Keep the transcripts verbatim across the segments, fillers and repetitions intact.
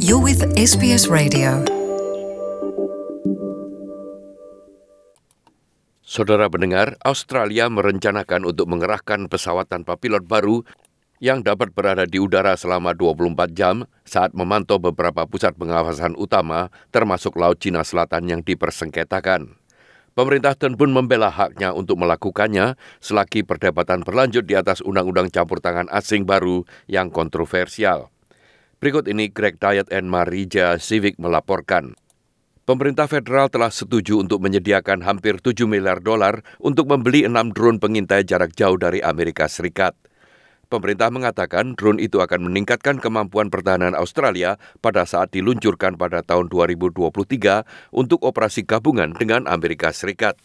You're with S B S Radio. Saudara pendengar, Australia merencanakan untuk mengerahkan pesawat tanpa pilot baru yang dapat berada di udara selama dua puluh empat jam saat memantau beberapa pusat pengawasan utama termasuk Laut Cina Selatan yang dipersengketakan. Pemerintah Tun pun membela haknya untuk melakukannya selagi perdebatan berlanjut di atas undang-undang campur tangan asing baru yang kontroversial. Berikut ini Greg Diet and Marija Civic melaporkan. Pemerintah federal telah setuju untuk menyediakan hampir tujuh miliar dolar untuk membeli enam drone pengintai jarak jauh dari Amerika Serikat. Pemerintah mengatakan drone itu akan meningkatkan kemampuan pertahanan Australia pada saat diluncurkan pada tahun dua ribu dua puluh tiga untuk operasi gabungan dengan Amerika Serikat.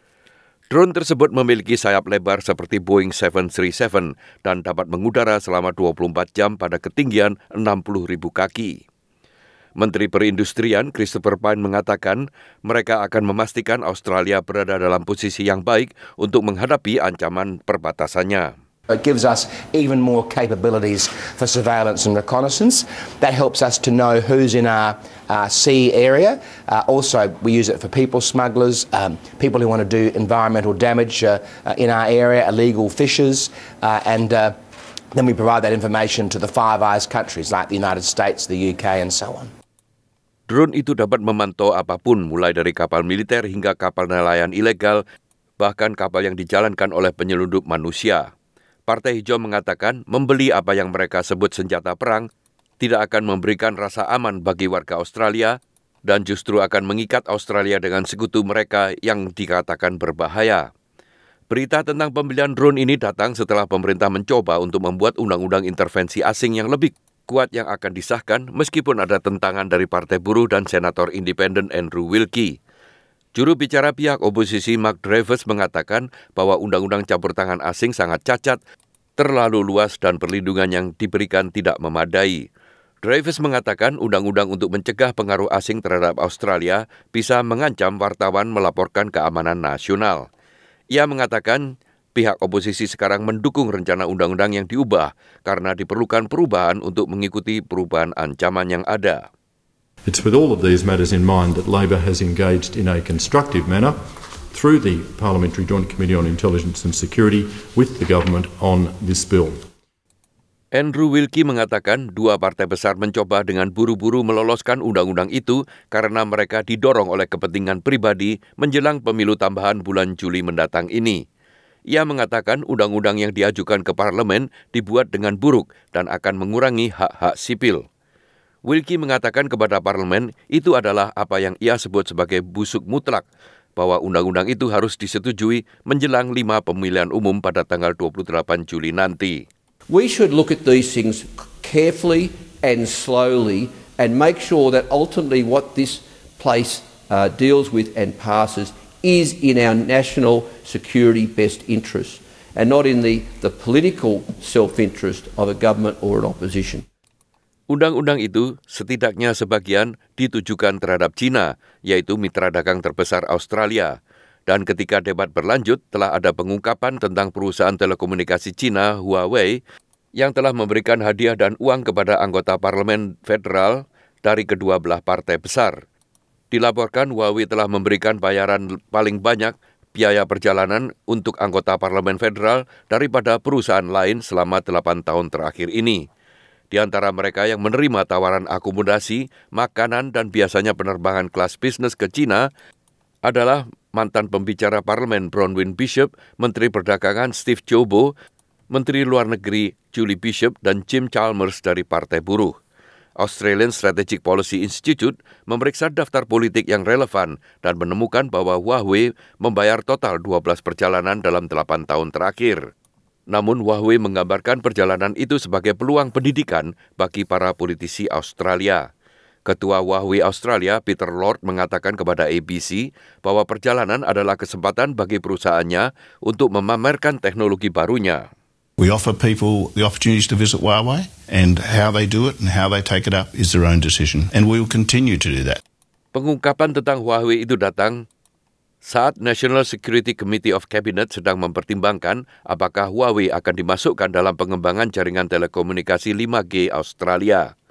Drone tersebut memiliki sayap lebar seperti Boeing tujuh tiga tujuh dan dapat mengudara selama dua puluh empat jam pada ketinggian enam puluh ribu kaki. Menteri Perindustrian Christopher Pyne mengatakan mereka akan memastikan Australia berada dalam posisi yang baik untuk menghadapi ancaman perbatasannya. It gives us even more capabilities for surveillance and reconnaissance. That helps us to know who's in our uh, sea area. Uh, also, we use it for people smugglers, um, people who want to do environmental damage uh, uh, in our area, illegal fishers, uh, and uh, then we provide that information to the Five Eyes countries like the United States, the U K, and so on. Drone itu dapat memantau apapun, mulai dari kapal militer hingga kapal nelayan ilegal, bahkan kapal yang dijalankan oleh penyelundup manusia. Partai Hijau mengatakan membeli apa yang mereka sebut senjata perang tidak akan memberikan rasa aman bagi warga Australia dan justru akan mengikat Australia dengan sekutu mereka yang dikatakan berbahaya. Berita tentang pembelian drone ini datang setelah pemerintah mencoba untuk membuat undang-undang intervensi asing yang lebih kuat yang akan disahkan meskipun ada tentangan dari Partai Buruh dan Senator Independen Andrew Wilkie. Juru bicara pihak oposisi Mark Dreyfus mengatakan bahwa undang-undang campur tangan asing sangat cacat, terlalu luas dan perlindungan yang diberikan tidak memadai. Dreyfus mengatakan undang-undang untuk mencegah pengaruh asing terhadap Australia bisa mengancam wartawan melaporkan keamanan nasional. Ia mengatakan pihak oposisi sekarang mendukung rencana undang-undang yang diubah karena diperlukan perubahan untuk mengikuti perubahan ancaman yang ada. It's with all of these matters in mind that Labor has engaged in a constructive manner through the Parliamentary Joint Committee on Intelligence and Security with the government on this bill. Andrew Wilkie mengatakan dua partai besar mencoba dengan buru-buru meloloskan undang-undang itu karena mereka didorong oleh kepentingan pribadi menjelang pemilu tambahan bulan Juli mendatang ini. Ia mengatakan undang-undang yang diajukan ke parlemen dibuat dengan buruk dan akan mengurangi hak-hak sipil. Wilkie mengatakan kepada parlemen itu adalah apa yang ia sebut sebagai busuk mutlak, bahwa undang-undang itu harus disetujui menjelang lima pemilihan umum pada tanggal dua puluh delapan Juli nanti. We should look at these things carefully and slowly and make sure that ultimately what this place uh, deals with and passes is in our national security best interest and not in the, the political self-interest of a government or an opposition. Undang-undang itu setidaknya sebagian ditujukan terhadap China, yaitu mitra dagang terbesar Australia. Dan ketika debat berlanjut, telah ada pengungkapan tentang perusahaan telekomunikasi China Huawei yang telah memberikan hadiah dan uang kepada anggota parlemen federal dari kedua belah partai besar. Dilaporkan Huawei telah memberikan bayaran paling banyak biaya perjalanan untuk anggota parlemen federal daripada perusahaan lain selama delapan tahun terakhir ini. Di antara mereka yang menerima tawaran akomodasi, makanan, dan biasanya penerbangan kelas bisnis ke China adalah mantan pembicara parlemen Bronwyn Bishop, Menteri Perdagangan Steve Ciobo, Menteri Luar Negeri Julie Bishop, dan Jim Chalmers dari Partai Buruh. Australian Strategic Policy Institute memeriksa daftar politik yang relevan dan menemukan bahwa Huawei membayar total dua belas perjalanan dalam delapan tahun terakhir. Namun Huawei menggambarkan perjalanan itu sebagai peluang pendidikan bagi para politisi Australia. Ketua Huawei Australia, Peter Lord, mengatakan kepada A B C bahwa perjalanan adalah kesempatan bagi perusahaannya untuk memamerkan teknologi barunya. We offer people the opportunities to visit Huawei, and how they do it and how they take it up is their own decision, and we will continue to do that. Pengungkapan tentang Huawei itu datang saat National Security Committee of Cabinet sedang mempertimbangkan apakah Huawei akan dimasukkan dalam pengembangan jaringan telekomunikasi lima G Australia.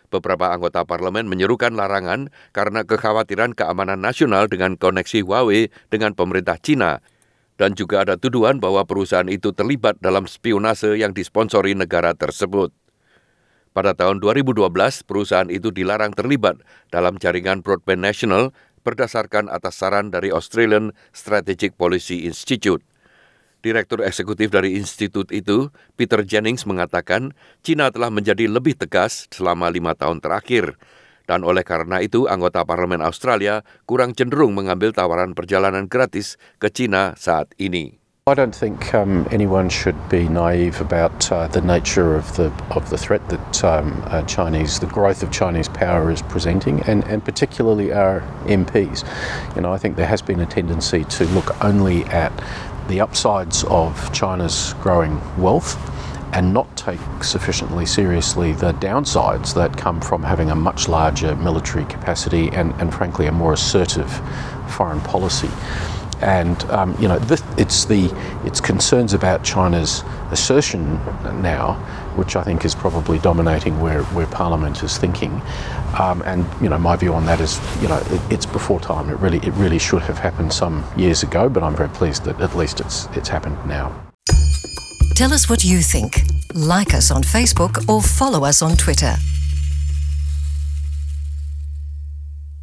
Beberapa anggota parlemen menyerukan larangan karena kekhawatiran keamanan nasional dengan koneksi Huawei dengan pemerintah China. Dan juga ada tuduhan bahwa perusahaan itu terlibat dalam spionase yang disponsori negara tersebut. Pada tahun dua ribu dua belas, perusahaan itu dilarang terlibat dalam jaringan Broadband National berdasarkan atas saran dari Australian Strategic Policy Institute. Direktur eksekutif dari institut itu, Peter Jennings, mengatakan China telah menjadi lebih tegas selama lima tahun terakhir. Dan oleh karena itu, anggota Parlemen Australia kurang cenderung mengambil tawaran perjalanan gratis ke China saat ini. I don't think um, anyone should be naive about uh, the nature of the of the threat that um, uh, Chinese, the growth of Chinese power is presenting, and, and particularly our M Ps. You know, I think there has been a tendency to look only at the upsides of China's growing wealth and not take sufficiently seriously the downsides that come from having a much larger military capacity and, and frankly, a more assertive foreign policy. And um, you know, this, it's the it's concerns about China's assertion now, which I think is probably dominating where, where Parliament is thinking. Um, and you know, my view on that is, you know, it, it's before time. It really it really should have happened some years ago. But I'm very pleased that at least it's it's happened now. Tell us what you think. Like us on Facebook or follow us on Twitter.